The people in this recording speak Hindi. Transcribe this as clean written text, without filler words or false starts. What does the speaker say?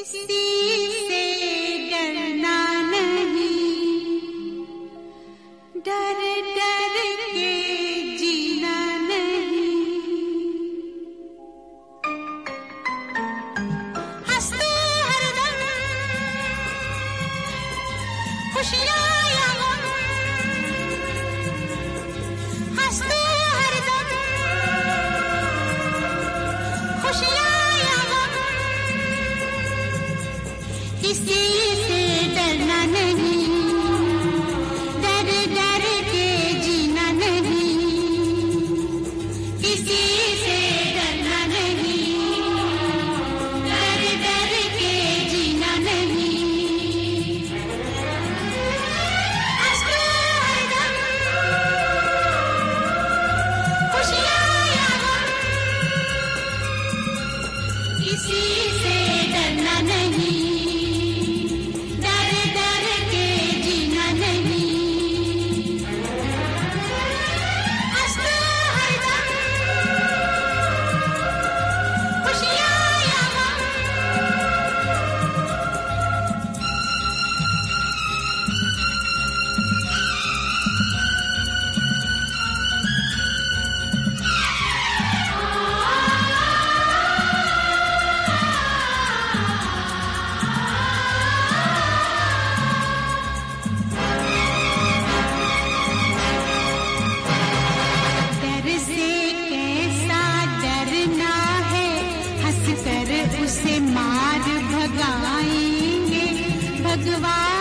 किसी से डरना नहीं, डर डर के जीना नहीं। हंस तू हरदम, खुशियाँ या गम, हंस तू हरदम, खुशियाँ या गम। किसी से डरना नहीं, डर डर के जीना नहीं। किसी से डरना नहीं, डर डर के जीना नहीं। हंस तू हरदम, खुशियाँ या गम, किसी से डरना नहीं, डर डर के जीना नहीं। हंस तू हरदम, खुशियाँ या गम। डर से कैसा डरना है, हंस कर उसे मार भगाएंगे भगवान।